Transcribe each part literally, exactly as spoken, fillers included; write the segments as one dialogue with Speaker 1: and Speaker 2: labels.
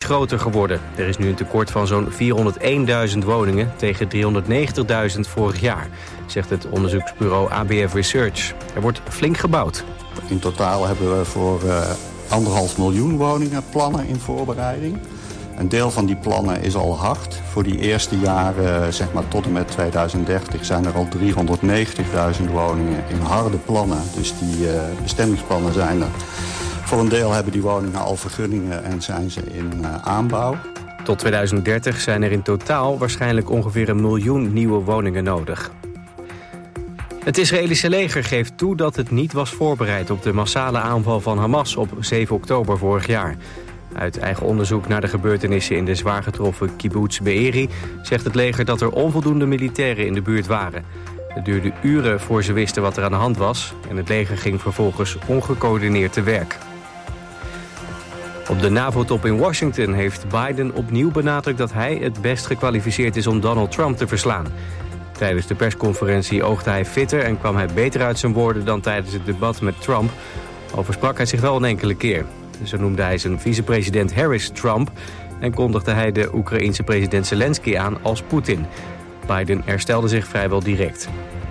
Speaker 1: groter geworden. Er is nu een tekort van zo'n vierhonderdeenduizend woningen tegen driehonderdnegentigduizend vorig jaar, zegt het onderzoeksbureau A B F Research. Er wordt flink gebouwd.
Speaker 2: In totaal hebben we voor uh, anderhalf miljoen woningen plannen in voorbereiding. Een deel van die plannen is al hard. Voor die eerste jaren, zeg maar tot en met tweeduizend dertig, zijn er al driehonderdnegentigduizend woningen in harde plannen. Dus die uh, bestemmingsplannen zijn er. Voor een deel hebben die woningen al vergunningen en zijn ze in uh, aanbouw.
Speaker 1: Tot tweeduizend dertig zijn er in totaal waarschijnlijk ongeveer een miljoen nieuwe woningen nodig. Het Israëlische leger geeft toe dat het niet was voorbereid op de massale aanval van Hamas op zeven oktober vorig jaar. Uit eigen onderzoek naar de gebeurtenissen in de zwaar getroffen kibbutz Be'eri zegt het leger dat er onvoldoende militairen in de buurt waren. Het duurde uren voor ze wisten wat er aan de hand was en het leger ging vervolgens ongecoördineerd te werk. Op de NAVO-top in Washington heeft Biden opnieuw benadrukt dat hij het best gekwalificeerd is om Donald Trump te verslaan. Tijdens de persconferentie oogde hij fitter en kwam hij beter uit zijn woorden dan tijdens het debat met Trump. Al versprak hij zich wel een enkele keer. Zo noemde hij zijn vicepresident Harris Trump en kondigde hij de Oekraïense president Zelensky aan als Poetin. Biden herstelde zich vrijwel direct.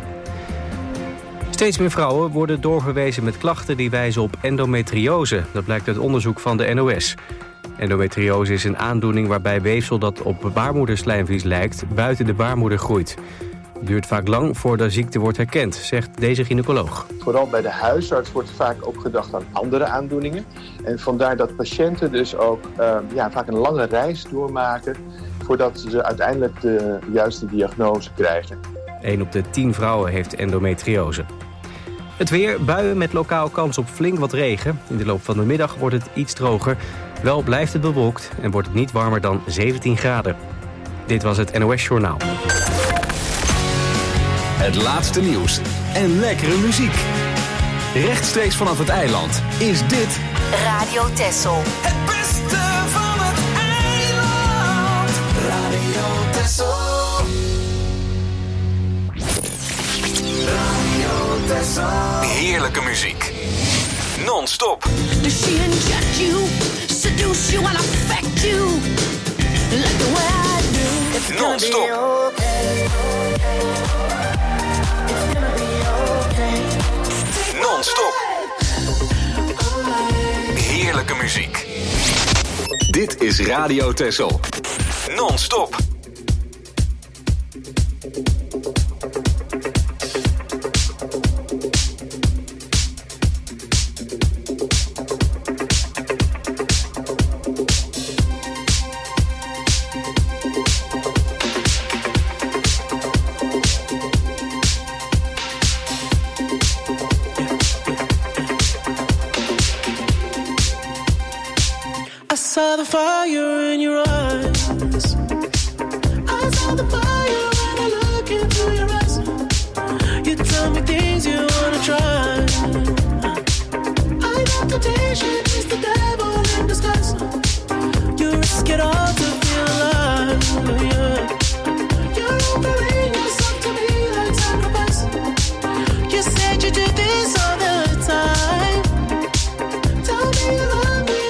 Speaker 1: Steeds meer vrouwen worden doorverwezen met klachten die wijzen op endometriose. Dat blijkt uit onderzoek van de N O S. Endometriose is een aandoening waarbij weefsel dat op baarmoederslijmvlies lijkt buiten de baarmoeder groeit. Het duurt vaak lang voordat de ziekte wordt herkend, zegt deze gynaecoloog.
Speaker 3: Vooral bij de huisarts wordt vaak ook gedacht aan andere aandoeningen. En vandaar dat patiënten dus ook uh, ja, vaak een lange reis doormaken voordat ze uiteindelijk de juiste diagnose krijgen.
Speaker 1: een op de tien vrouwen heeft endometriose. Het weer, buien met lokaal kans op flink wat regen. In de loop van de middag wordt het iets droger. Wel blijft het bewolkt en wordt het niet warmer dan zeventien graden. Dit was het N O S Journaal.
Speaker 4: Het laatste nieuws en lekkere muziek. Rechtstreeks vanaf het eiland is dit
Speaker 5: Radio Texel.
Speaker 6: Het beste van het eiland. Radio Texel. Radio Texel.
Speaker 4: Heerlijke muziek. Non-stop.
Speaker 6: Does she inject you, seduce you and affect you? Like the way I do. It's gonna
Speaker 4: Non-stop.
Speaker 6: be okay. It's gonna be okay.
Speaker 4: Non-stop. Heerlijke muziek. Dit is Radio Texel. Non-stop.
Speaker 7: I saw the fire in your eyes. I saw the fire when I look into your eyes. You tell me things you wanna try. I know temptation is the devil in disguise. You risk it all to feel alive. Yeah. You're offering yourself to me like sacrifice. You said you do this all the time. Tell me you love me.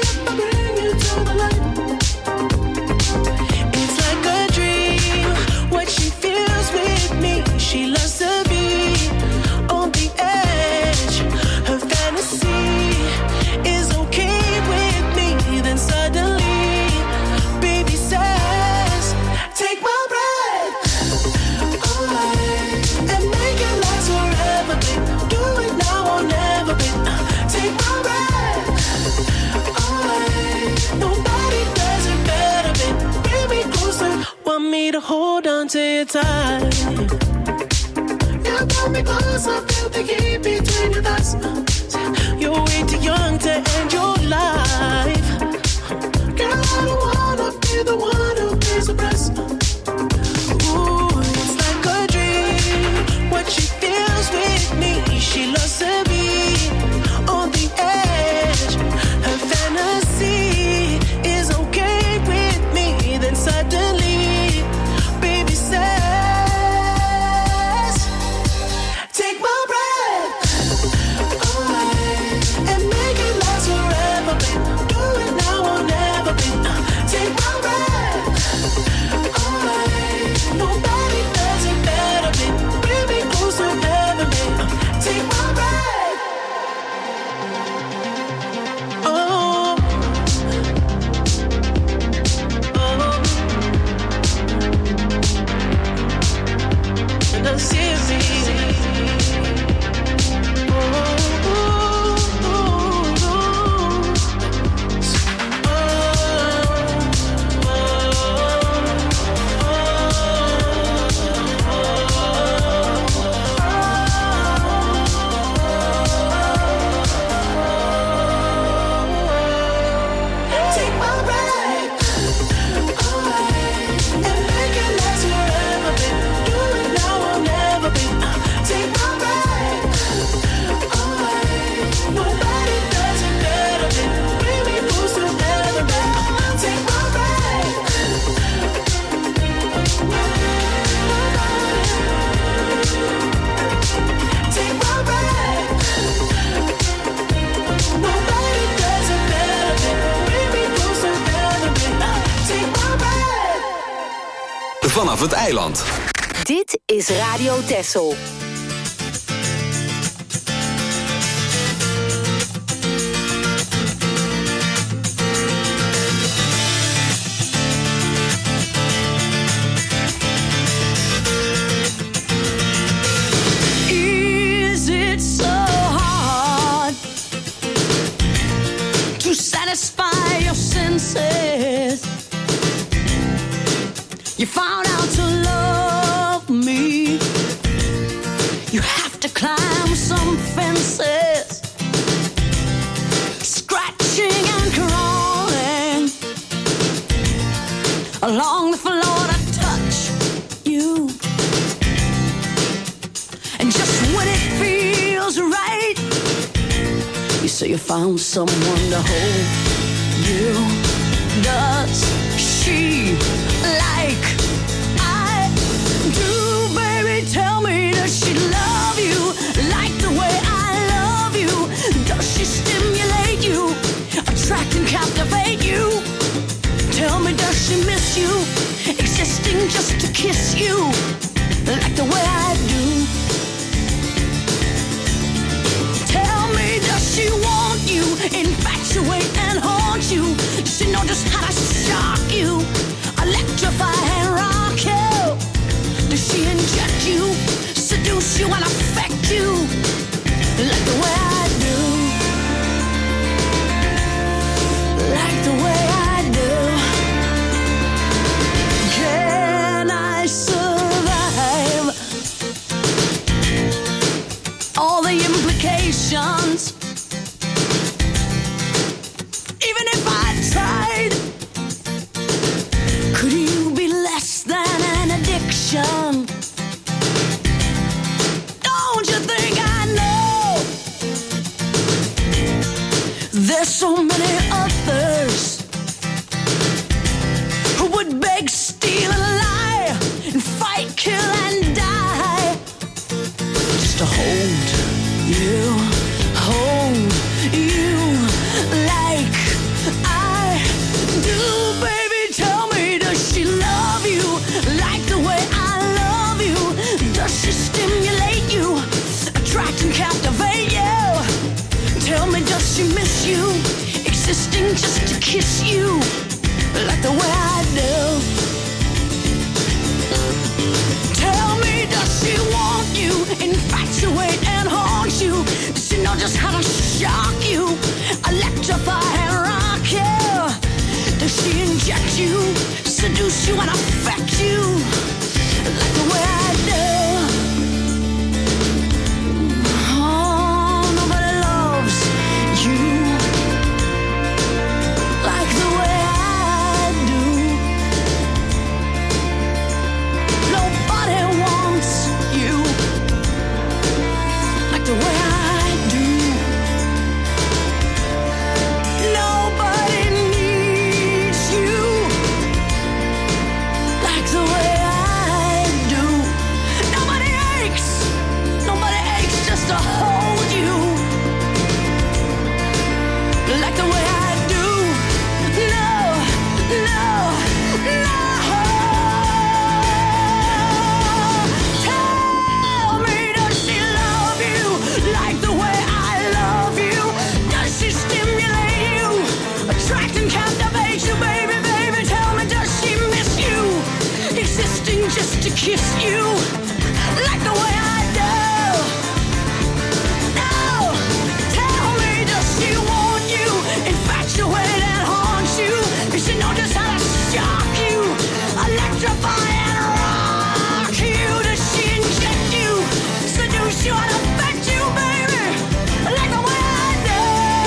Speaker 7: It's like a dream, what she feels with me. She loves to be on the edge. Her fantasy is okay with me. Then suddenly, baby says, take my breath away and make it last forever, babe. Do it now or never, babe. Take my breath away. Nobody does it better, babe. Bring me closer. Want me to hold on to your tight. You pull me closer, feel the heat between your thighs. You're way too young to end your life. Girl, I don't wanna be the one who pays the price. Ooh, it's like a dream. What she feels with me, she loves to be on the edge. Her fantasy is okay with me. Then suddenly, baby says, take my breath away and make it last forever, babe. Do it
Speaker 4: vanaf het eiland.
Speaker 5: Dit is Radio Texel.
Speaker 6: Satisfy your senses. You found out to love me. You have to climb some fences, scratching and crawling along the floor to touch you. And just when it feels right, you say you found someone to hold you. Does she like I do, baby? Tell me, does she love you like the way I love you? Does she stimulate you, attract and captivate you? Tell me, does she miss you, existing just to kiss you like the way I do? Does she want you, infatuate and haunt you? Does she know just how to shock you, electrify and rock you? Does she inject you, seduce you and affect you like the way I do? Like the way I do. Can I survive all the implications? Could you be less than an addiction? Don't you think I know? There's so many others who would beg, steal, and lie, and fight, kill, and die just to hold you, hold you like I do, baby. Tell me, does she love you like the way I love you? Does she stimulate you, attract and captivate you? Tell me, does she miss you, existing just to kiss you like the way I do? Tell me, does she want you, infatuate and haunt you? Does she know just how to shock you, electrify and rock you? Does she inject you, seduce you and affect you like the way I do? Oh, nobody loves you like the way I do. Nobody wants you like the way I do. Nobody needs you like the way I do. Nobody aches, nobody aches just to hold you like the way I do. No, no, no. Tell me, does she love you like the way I love you? Does she stimulate you, attract and captivate you, baby, baby? Tell me, does she miss you, existing just to kiss you like the way I do? No, tell me, does she want you, infatuate and haunt you? Does she know just how to shock you, electrify and rock you? Does she inject you, seduce you and affect you, baby, like the way I do?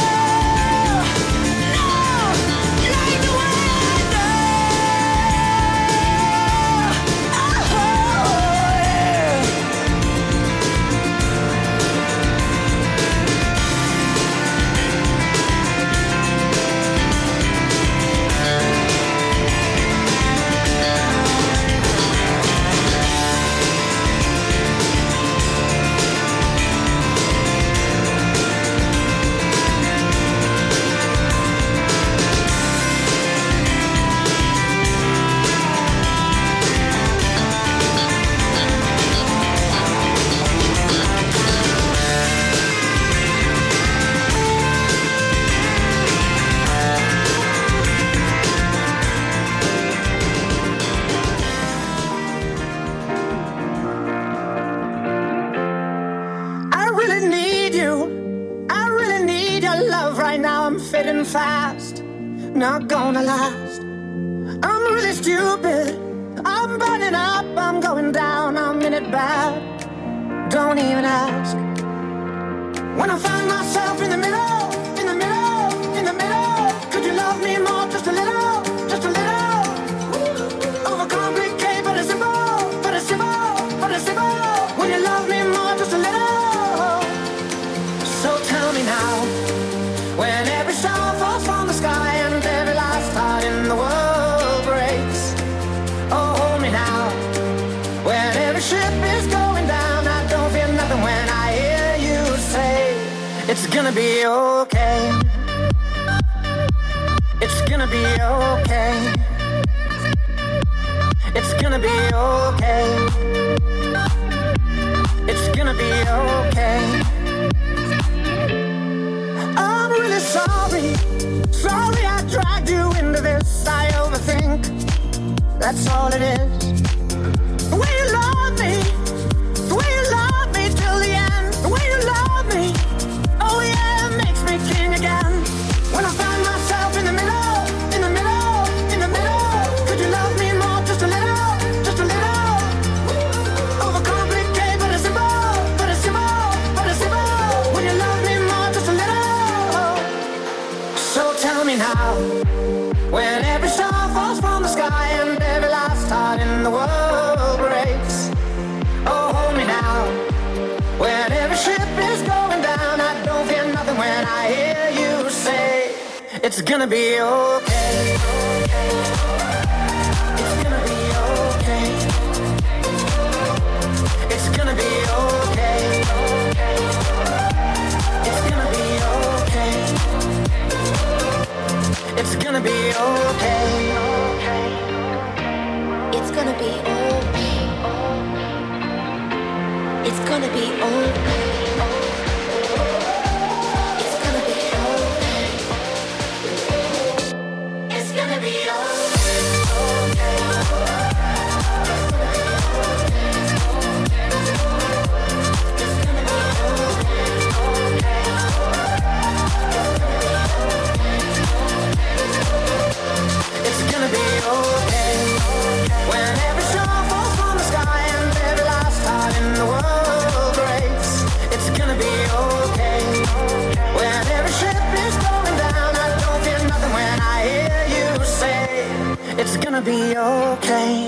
Speaker 6: No, like the way I do. Oh,
Speaker 8: fast, not gonna last. I'm really stupid, I'm burning up, I'm going down, I'm in it bad. Don't even ask. When I find myself in the middle, in the middle, in the middle, could you love me more, just a little, just a little? Overcomplicate, but it's simple, but it's simple, but it's simple. When you love me more, just a little. So tell me now, when every star falls from the sky and every last heart in the world breaks. Oh, hold me now, when every ship is going down, I don't feel nothing when I hear you say, it's gonna be okay. It's gonna be okay. It's gonna be okay. It's gonna be okay. I'm really sorry. Sorry I dragged you into this. I overthink. That's all it is. The way you love me, the way you love me till the end. The way you love me, oh yeah, it makes me king again. When I find myself in the middle, in the middle, in the middle, could you love me more, just a little, just a little? Overcomplicate, but it's simple, but it's simple, but it's simple. When you love me more, just a little. So tell me now, when every star falls from the sky and every last heart in the world breaks. Oh, hold me now, when every ship is going down, I don't feel nothing when I hear you say, it's gonna be okay. It's gonna be okay. It's gonna be okay. It's gonna be okay. It's gonna be okay.
Speaker 5: It's gonna be okay. It's gonna be okay. It's gonna be okay. It's gonna be
Speaker 8: It's gonna be okay. When every star falls from the sky and every last heart in the world breaks. It's gonna be okay. When every ship is going down, I don't feel nothing when I hear you say, it's gonna be okay.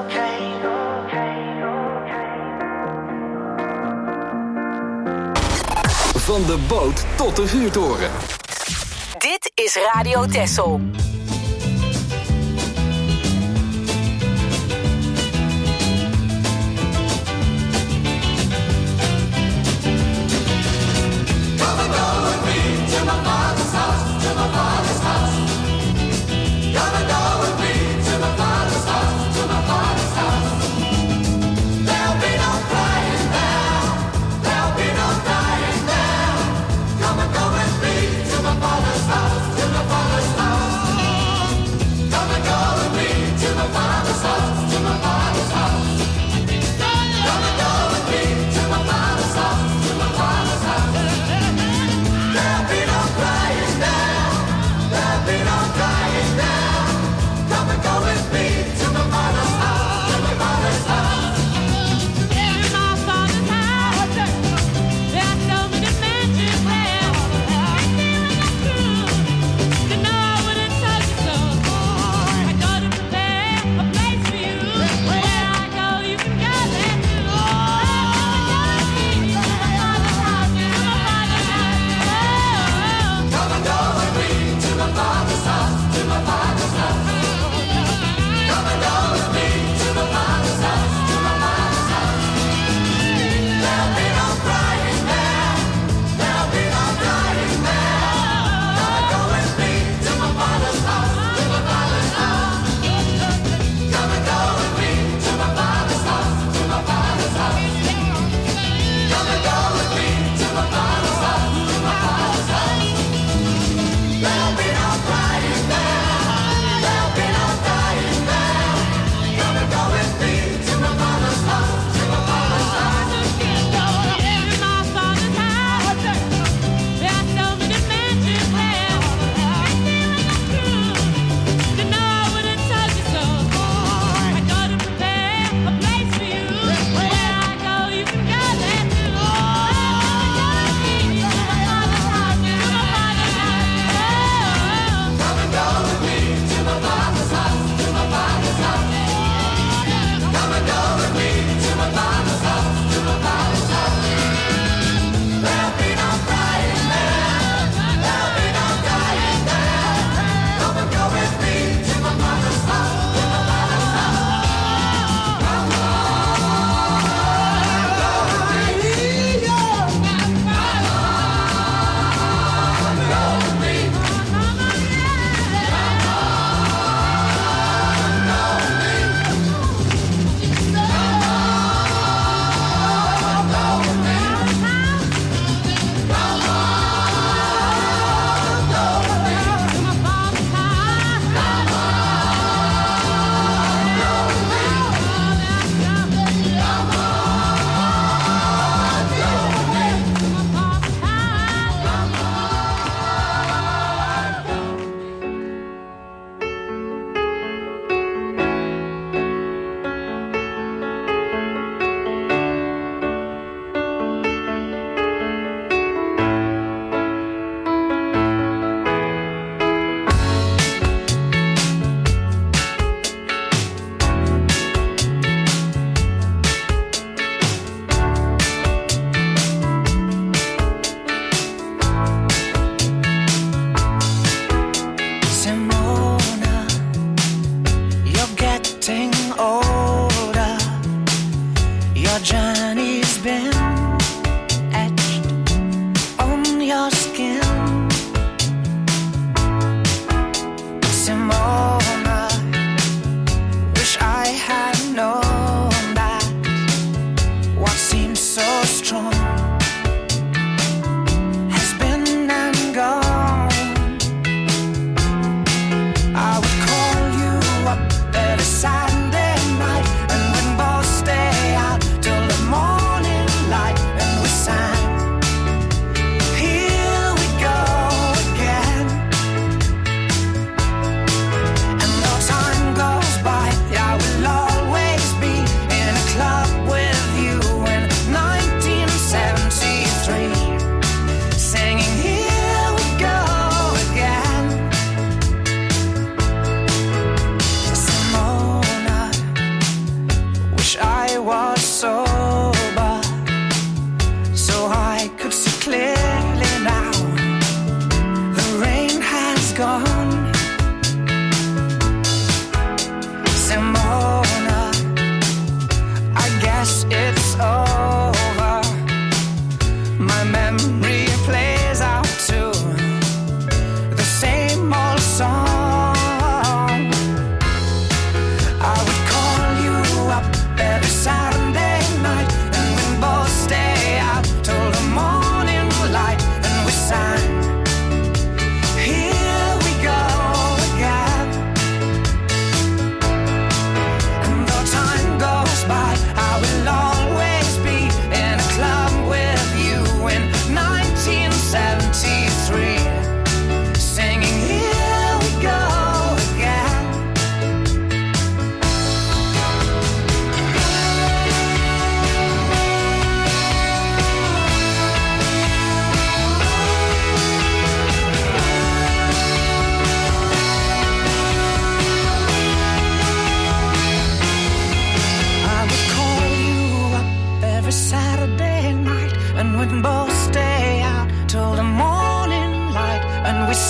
Speaker 4: Van de boot tot de vuurtoren.
Speaker 5: Dit is Radio Texel.
Speaker 8: Come and go with me to my father's house, to my father's house.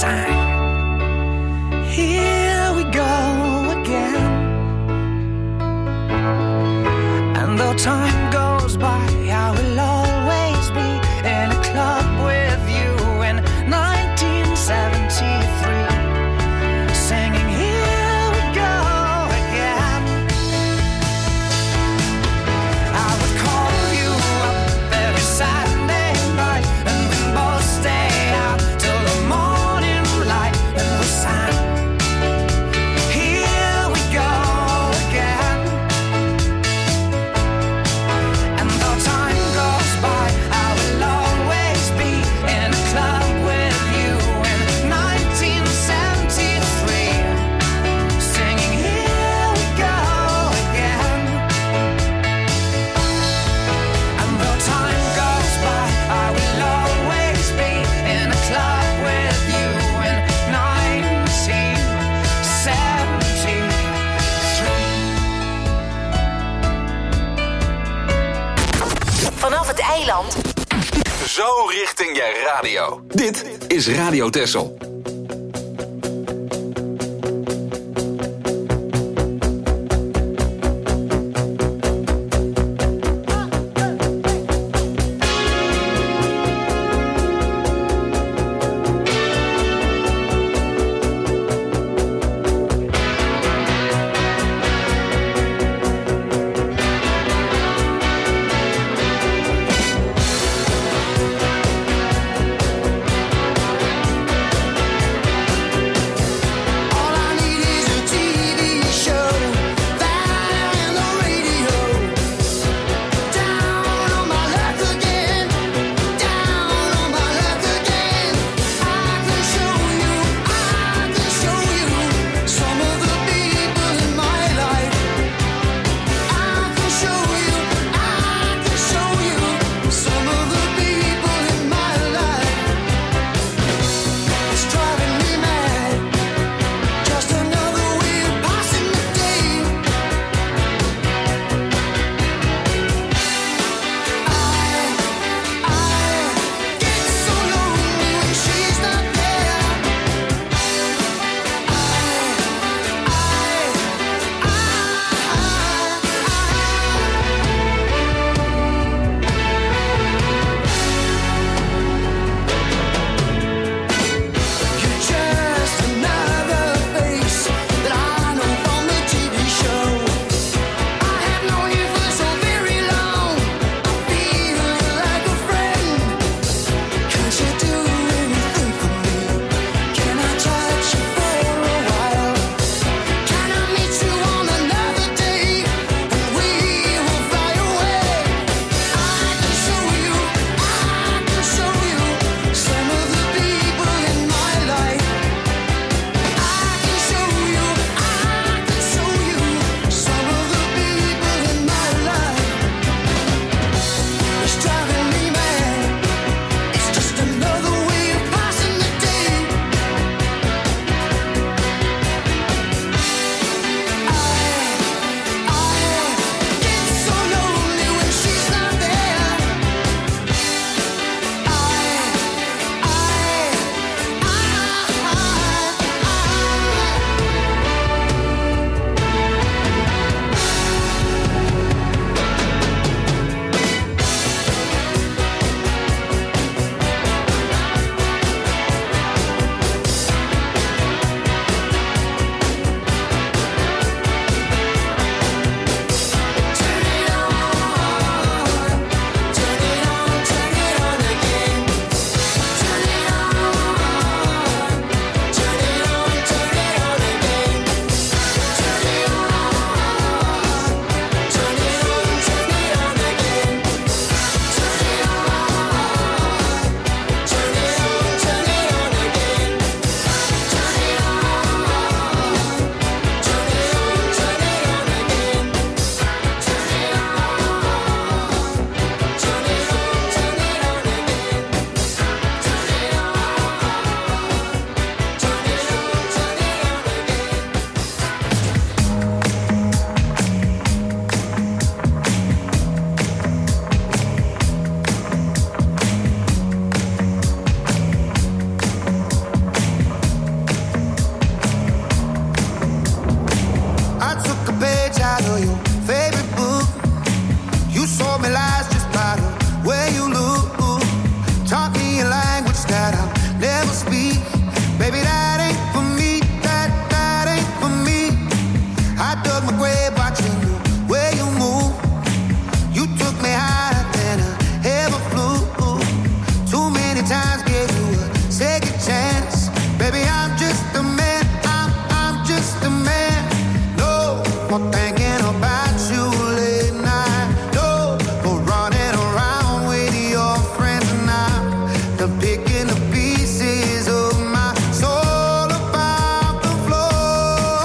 Speaker 6: sang. Here we go again. And though time goes by, I will always be in a club with you in nineteen seventy-three, singing here we go again. I would call you up every Saturday night, and we both stay out till the morning light, and we sang here we go again. And though time goes by, I will always be in a club with you in nineteen seventy-three, singing here we go again. And though time goes by, I will always be in a club with you in nineteen seventy-three.
Speaker 5: Vanaf het eiland.
Speaker 4: Zo richting je radio. Dit is Radio Texel.
Speaker 6: Here
Speaker 9: my grave watching the way you move. You took me higher than I ever flew. Too many times gave you a second chance. Baby, I'm just a man, I'm, I'm just a man. No more thinking about you late night. No more running around with your friends now. The picking the pieces of my soul about the floor.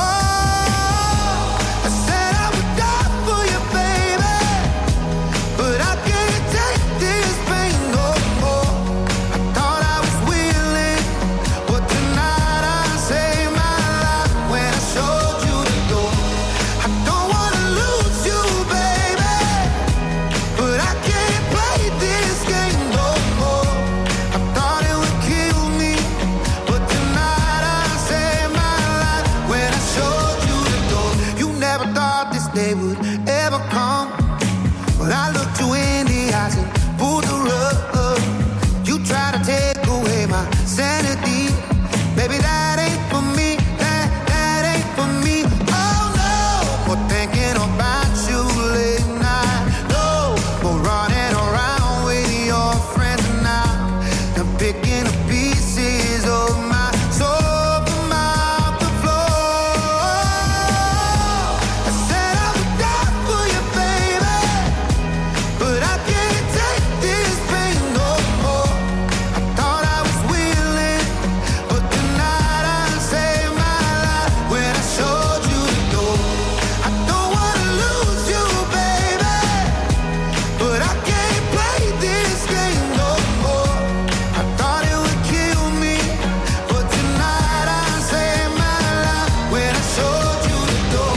Speaker 9: I said I would die for you, baby, but I can't take this pain no more. I thought I was willing, but tonight I saved my life when I showed you the door. I don't wanna lose you, baby, but I can't play this game no more. I thought it would kill me, but tonight I saved my life when I showed you the door. You never thought this day would ever come, but I looked you in the eyes and pulled the rug. You tried to take away my sanity. Baby, that ain't for me, that, that ain't for me. Oh no, more thinking about you late night. No more running around with your friends now. I'm picking the pieces of my soul from out the floor. I said I would die for you, baby, but I can't take this pain no more. I thought I was willing, but tonight I saved my life when I showed you the door. I don't wanna lose you, baby, but I can't play this game no more. I thought it would kill me, but tonight I saved my life when I showed you the door.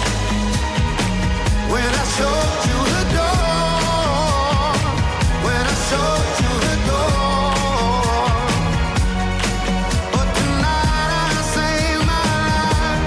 Speaker 9: When I showed you the door. When I showed you the door. But tonight I saved my life.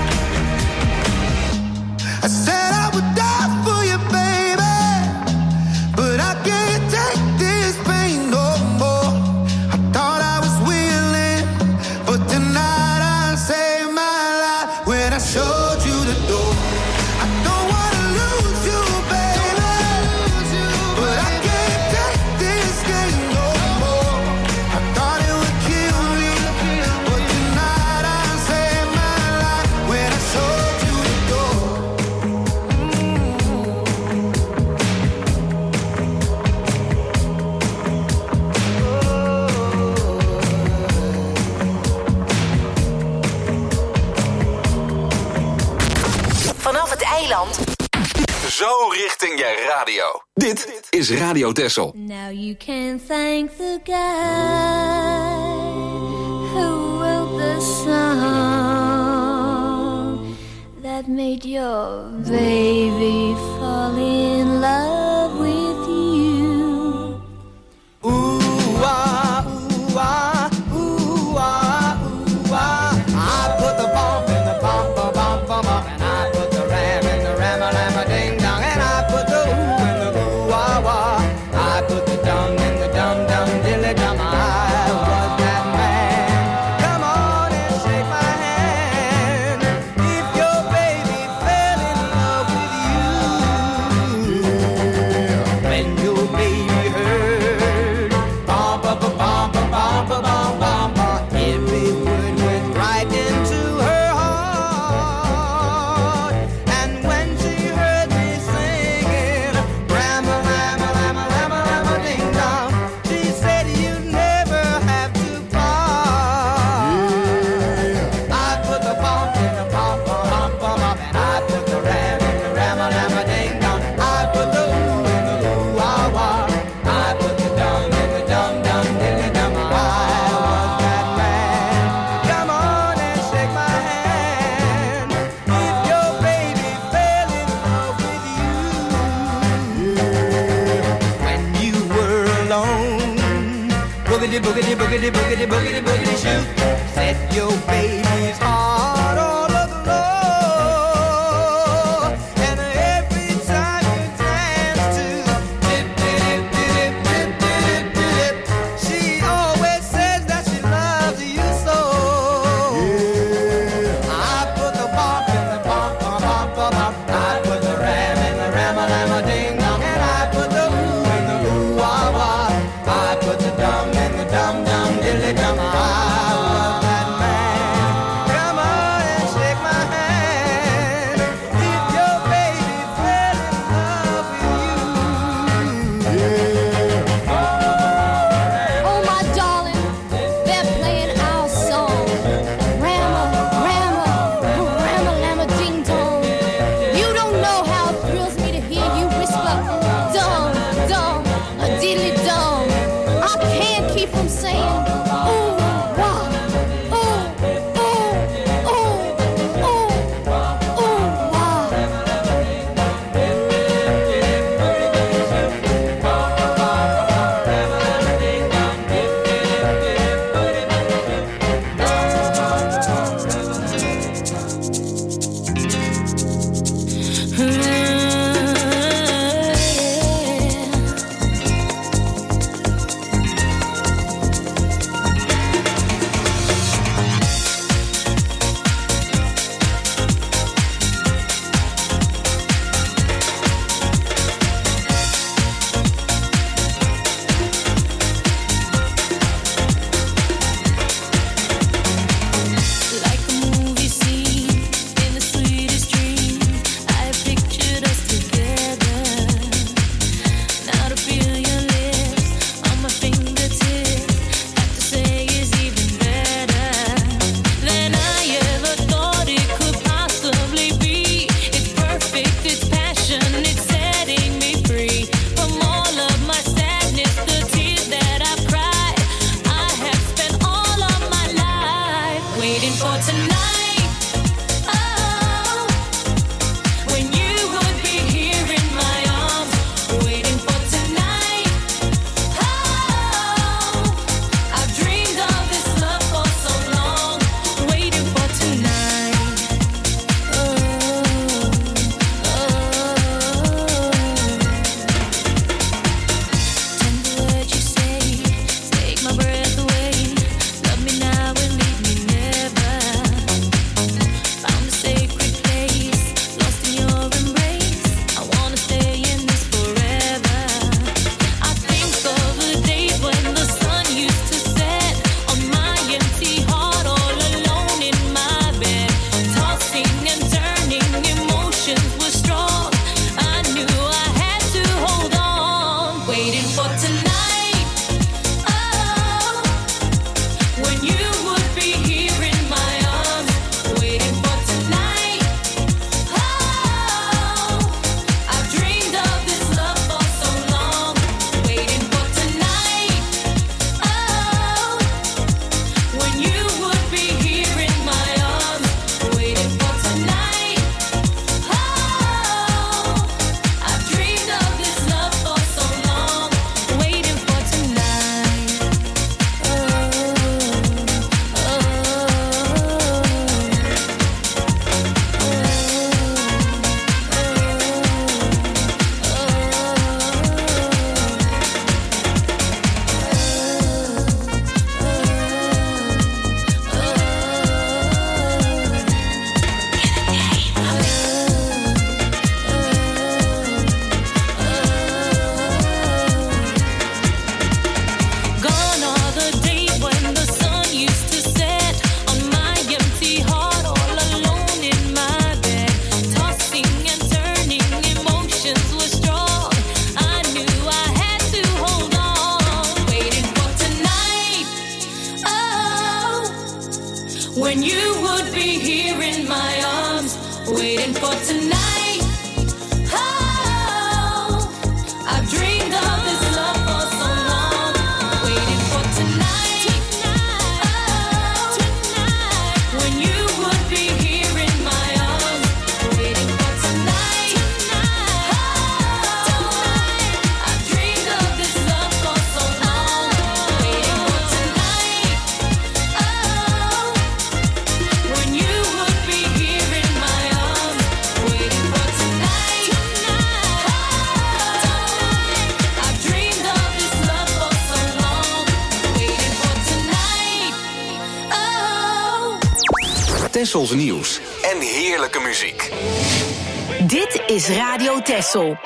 Speaker 9: I said I would die for you, baby, but I can't take this pain no more. I thought I was willing, but tonight I saved my life when I showed you the door. I don't wanna lose you, baby, but I can't take this game no more. I thought it would kill me, but tonight I saved my life when I showed you the door.
Speaker 5: Vanaf het eiland.
Speaker 4: Zo richting je radio. Dit is Radio Texel.
Speaker 6: Now you can thank the guy who wrote the song that made your baby fall in love with you.
Speaker 9: Ooh, ah, ooh, ah, ooh, ah, ooh, ah. I put the bomb in the bomb, bomb, bomb, bomb, bomb, and I put the ram in the ram, a ram, a ding dong, and I put the ooh in the ooh, ah, wah. I put the dum in the dum, dum, dilly dum. I was that man. Come on and shake my hand. If your baby fell in love with you, when your baby heard bum, bum, bum, bum, bum, bum, bum, bum, bum, every word went right into her heart. And when she heard me singing, Rama, Rama, Rama, Rama, Rama, ding dong, she said you'd never have to part. I put the bump in the bump, bump, bump, bump, and I put the ram in the ram, ram, ding dong. I put the ooh in the ooh, ah, wah. I put the dum in the dum, dum, dilly dum. I was that man. Come on and shake my hand. If your baby fell in love with you, when you were alone, boogity, boogity, boogity, boogity, boogity, boogity, shoot, set your baby's heart all aglow. And every time you dance to dip, dip, dip, dip, dip, dip, dip, she always says that she loves you so. I put the bump in the bump, bump, bump, bump, bump.
Speaker 4: Tessels nieuws en heerlijke muziek.
Speaker 5: Dit is Radio Tessel.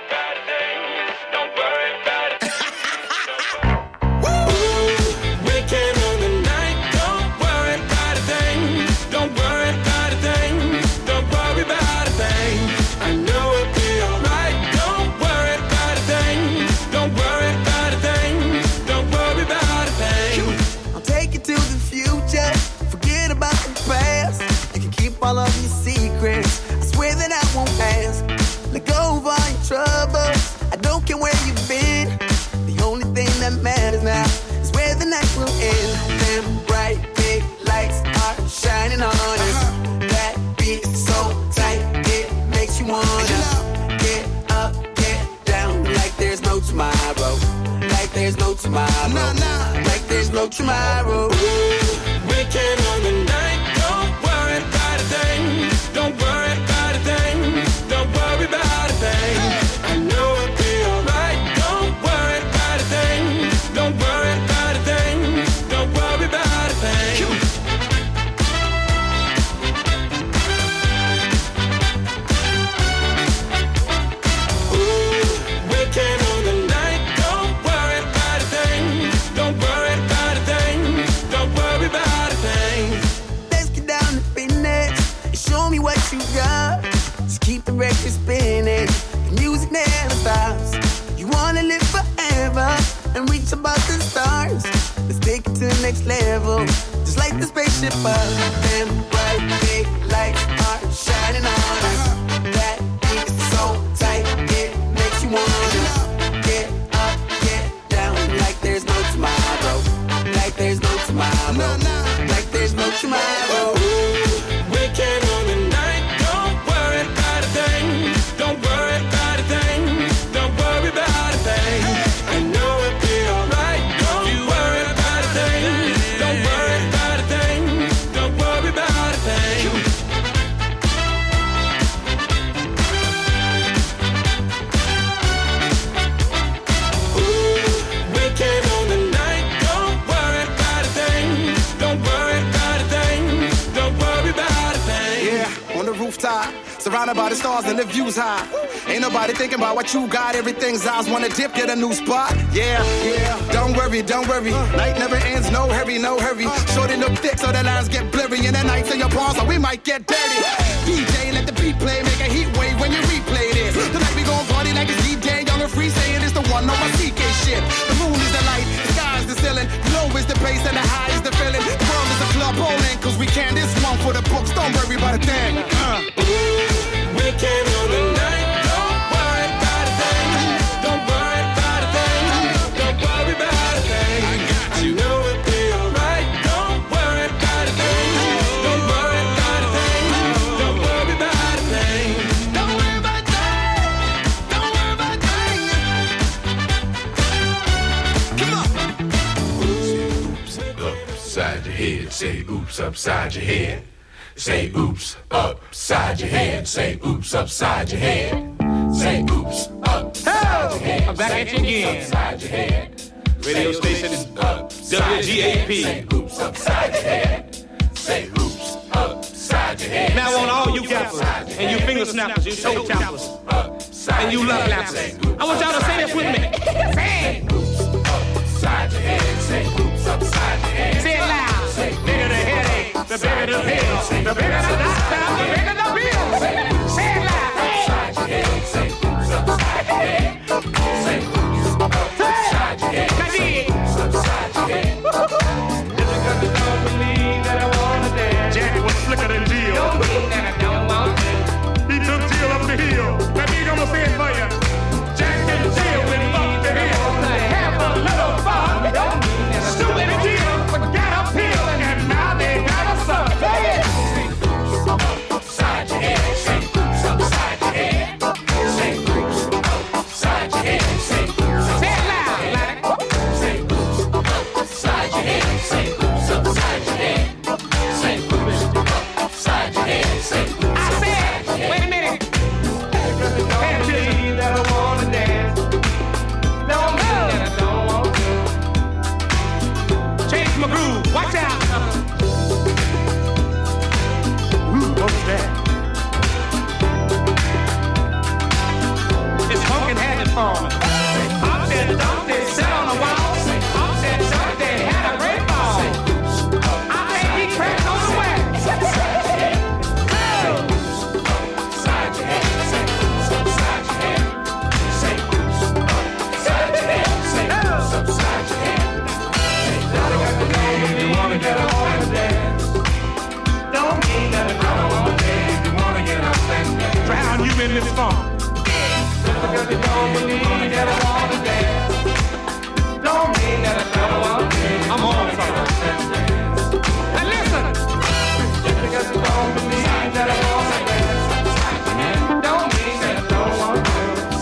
Speaker 9: All of your secrets, I swear that I won't ask. Let go of all your troubles, I don't care where you've been. The only thing that matters now is where the night will end. Them bright big lights are shining on us. That beat is so tight, it makes you wanna get up, get down, like there's no tomorrow. Like there's no tomorrow. No, no. Like there's no tomorrow. Weekend on the night, don't worry about a thing. Don't worry about a thing. Don't worry about a thing. I know it'll be alright. Don't worry about a thing. Don't worry about a thing. Don't worry about a thing. Ooh, weekend on the night. Don't worry about a thing. Don't worry about a thing. Don't worry about a thing. Let's get down to business. Show me what you got. Just keep the record spinning. The music never stops. You wanna live forever and reach above the stars. Let's take it to the next level. Just like the spaceship up. Them bright big lights are shining on us. That beat is so tight, it makes you wanna get up, get down, like there's no tomorrow. Like there's no tomorrow. Like there's no tomorrow. Weekend on the night, don't worry about a thing. Don't worry about a thing. Don't worry about a thing. I know it'll be alright. Don't you worry about a thing. Don't worry about a thing. Don't worry about a thing. Ooh, weekend on the night, don't worry about a thing. Don't worry about a thing. Don't worry about a thing.
Speaker 10: Yeah, on the rooftop, surrounded by the stars and the views high. Ain't nobody thinking about what you got. Everything's eyes wanna dip, get a new spot. Yeah, yeah. Don't worry, don't worry. Night never ends, no hurry, no hurry. Shorten up thick so the lines get blurry. And the nights in your palms, so we might get dirty. D J, let the beat play, make a heat wave when you replay this. Tonight we gon' party like it's D J, young and free, saying it's the one on my C K shit. The moon is the light, the sky is the ceiling. Low is the bass and the high is the feeling. The world is a club bowling, cause we can this one for the books. Don't worry about a thing. Uh.
Speaker 9: Weekend on the night, don't worry about a thing. Don't worry about a thing. Don't worry about a thing. I know it'll be alright. Don't worry about a thing. Don't worry about a thing. Don't worry about a thing. Don't worry about a thing. Don't worry about a thing. Come on.
Speaker 11: Oops, upside your head. Say oops upside your head. Say oops upside your head. Say oops upside your head. Say oops upside your head.
Speaker 12: I'm back at you again.
Speaker 11: Upside your head.
Speaker 12: Radio station is W G A P.
Speaker 11: Say oops upside your head. Say oops upside your head.
Speaker 12: Now on all you gappers and you finger snappers, you toe tappers, and you love lappers, I want y'all to say this with me.
Speaker 11: Say oops upside your head. Say oops upside your head.
Speaker 12: Say it loud. Bigger the headache, the bigger the pill, the bigger the doctor, the bigger the bill. Say it loud.
Speaker 11: Upside your head. Say oops upside your head. Say oops upside your head. Oops upside your head.
Speaker 12: Just because you don't believe that I wanna dance. Jackie was slicker than Jill. Don't mean that I don't want to. He took Jill up the hill. That mean I'm gonna say it for you. Jack and Jill went up the hill. Have a little fun. Stupid Jill forgot a pill, and now they got a son. Say it. this funk. Just because you don't believe that I wanna dance, don't mean that I don't wanna dance. I'm on something. And listen, just because you don't believe that I wanna dance, don't mean that I don't wanna dance.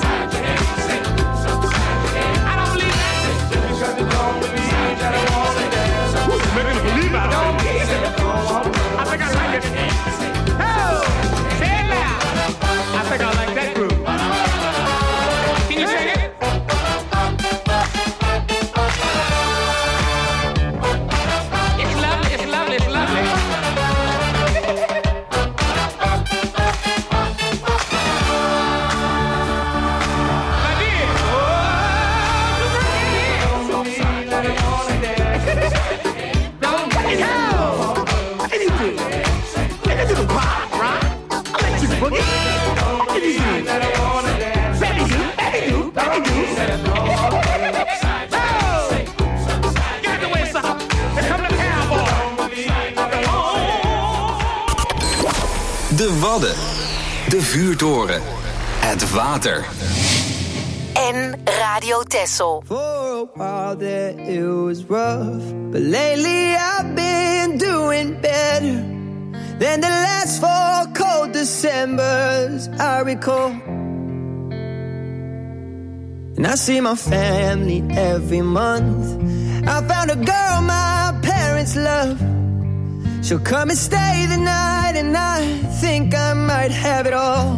Speaker 12: I don't believe that. Just because you don't believe that I wanna dance, maybe you believe I don't mean that I don't wanna dance. I think I like it. Oh, say it loud. I think I like that groove. Can you sing it? It's lovely, it's lovely, it's lovely. My dear. Oh, don't get it out. What did he do? Let me do the pop, right? I'll let you boogie. What did he do? Baby do, baby do, baby do. Oh! Get out the way, son. Here come the cowboy.
Speaker 4: De Wadden. De vuurtoren. Het water.
Speaker 5: En Radio Texel.
Speaker 13: For a while there it was rough, but lately I've been doing better than the last four cold Decembers I recall. And I see my family every month. I found a girl my parents love. She'll come and stay the night, and I think I might have it all.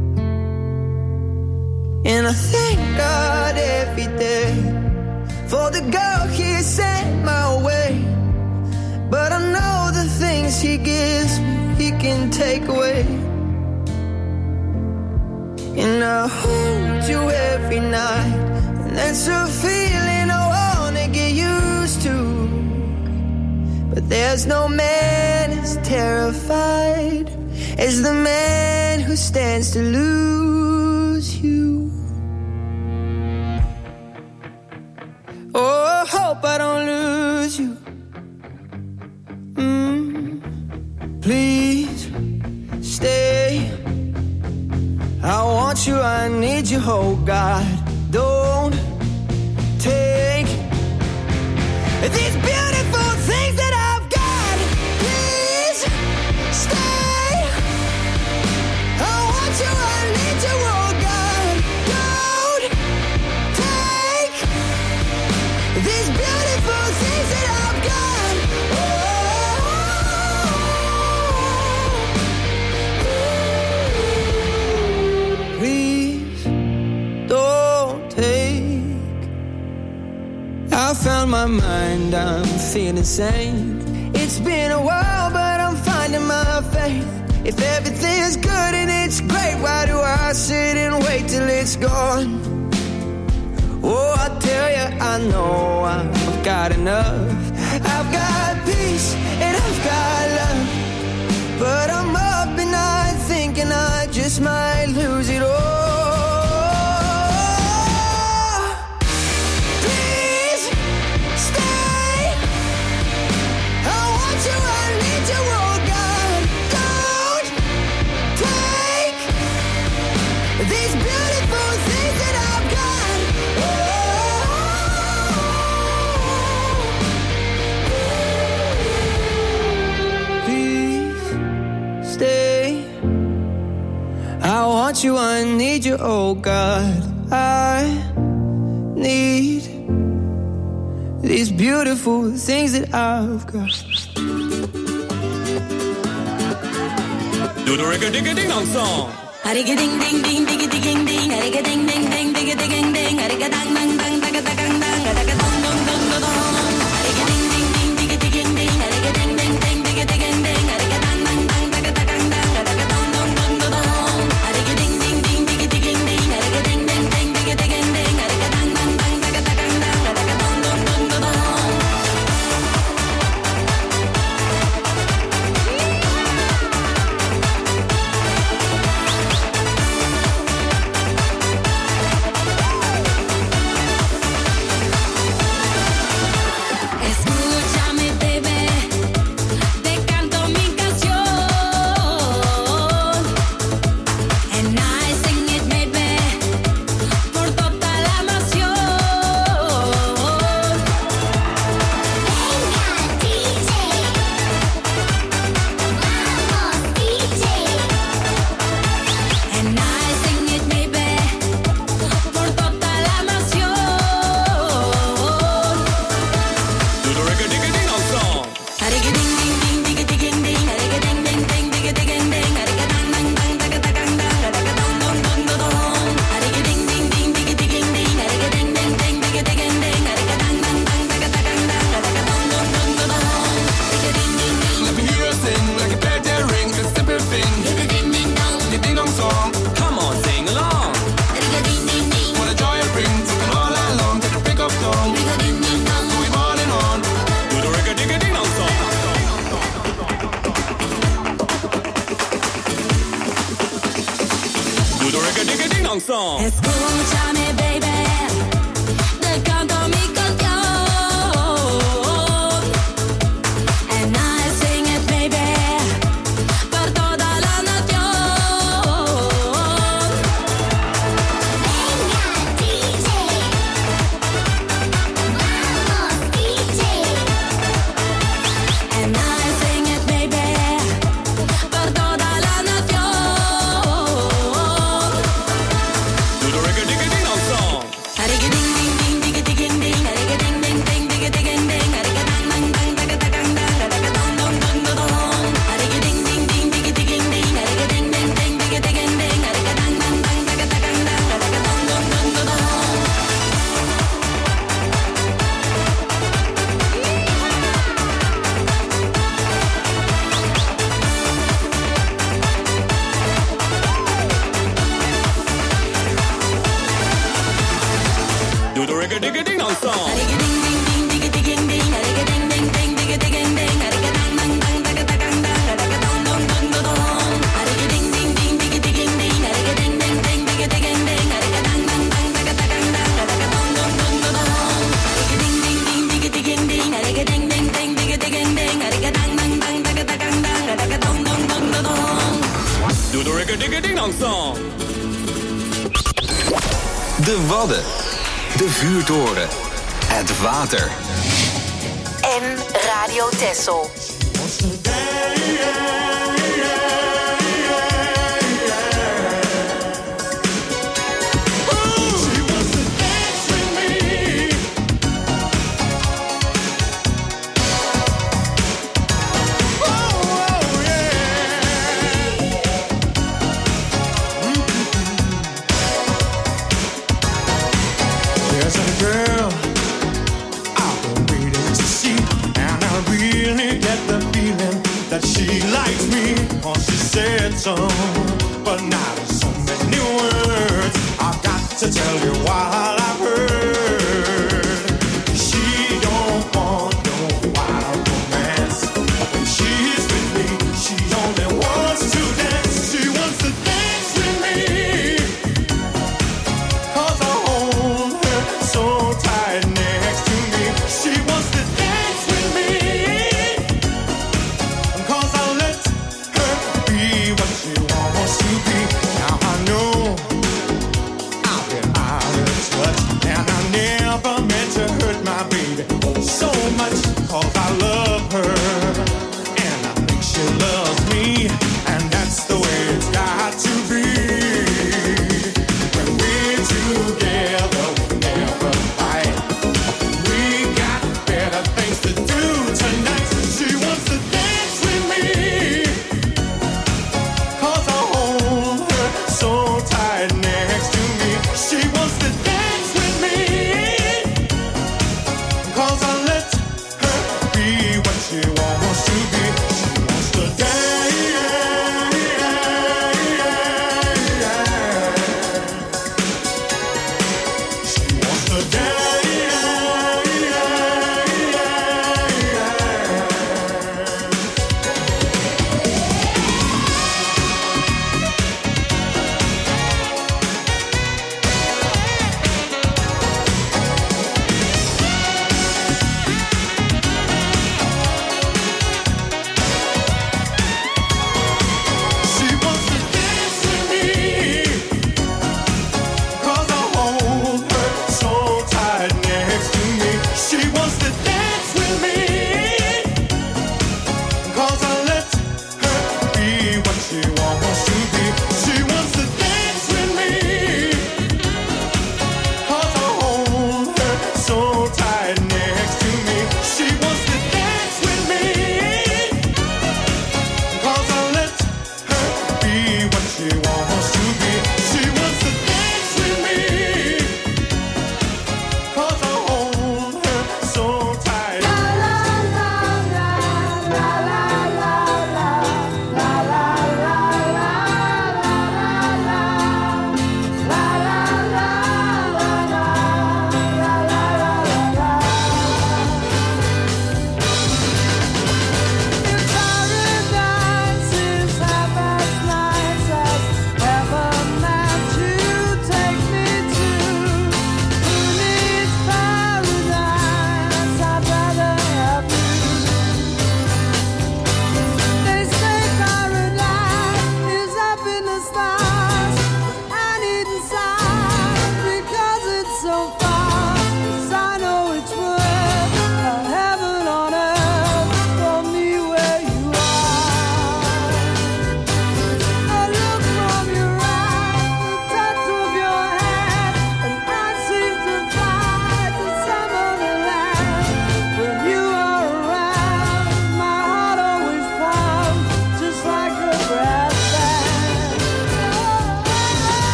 Speaker 13: And I thank God every day for the girl He sent my way. But I know the things He gives me, He can take away. And I hold you every night, and that's a feeling I wanna get used to. But there's no man as terrified as the man who stands to lose you. Oh, I hope I don't lose you. Mm, please stay. I want you, I need you, oh God. Don't take these beautiful things that I've got. Please stay. I want you, I need you, oh God. Don't take these beautiful things that I've got. Oh, please don't take. I found my mind, I'm feeling sane. It's been a while, but I'm finding my faith. If everything's good and it's great, why do I sit and wait till it's gone? Oh, I tell you, I know I've got enough. I've got peace and I've got love, but I'm up and night thinking I just might lose it all. Please stay. I want you, I need you, oh God. Don't take these beautiful things that I've got. Please stay. I want you, I need you, oh God. I need these beautiful things that I've got.
Speaker 14: Do the ring-a-ding-a-ding-dong song.
Speaker 6: A-ding-a-ding-ding-ding-ding-ding-ding, a-ding-a-ding-ding-ding, ding-a-ding-ding, a-ding-a-dang-dang-dang, da-ga-dang-dang-dang-da-ga-dong-dong-dong-dong. A-ding-a-ding-ding-ding-ding-ding-ding, a-ding-a-ding-ding-ding, ding-a-ding-ding, a-ding-a-dang-dang-dang, da-ga-dong-dong-dong-dong-dong. A-ding-a-ding-ding-ding-ding-ding-ding, a-ding-a-ding-ding-ding, ding-a-ding-ding, a-ding-a-dang-dang-dang, da-ga-dong-dong-dong-dong.
Speaker 14: Reggae-digga-ding-dong song.
Speaker 6: Escúchame, baby. Te canto mi canción. And I sing it, baby. Por toda la nación. Venga, D J. Vamos, D J. And I sing it, baby. Por toda la nación.
Speaker 14: Do the reggae-digga-ding-dong song. Do the reggae-digga-ding-dong song. Do the reggae-digga-ding-dong song.
Speaker 4: De Wadden. De vuurtoren. Het water.
Speaker 5: En Radio Texel.
Speaker 15: There's a girl I've been waiting to see, and I really get the feeling that she likes me. Oh, she said so, but not in so many words. I've got to tell you what I've heard. She don't want no wild romance. When she's with me, she only wants to dance. She wants to dance with me. Cause I hold her so tight next to me. She wants to dance with me. Cause I let her be what she wants to be. Now I know I've been out of touch.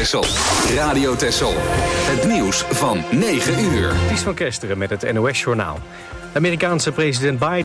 Speaker 4: Texel. Radio Texel. Het nieuws van negen uur.
Speaker 1: Ties van Kesteren met het N O S-journaal. De Amerikaanse president Biden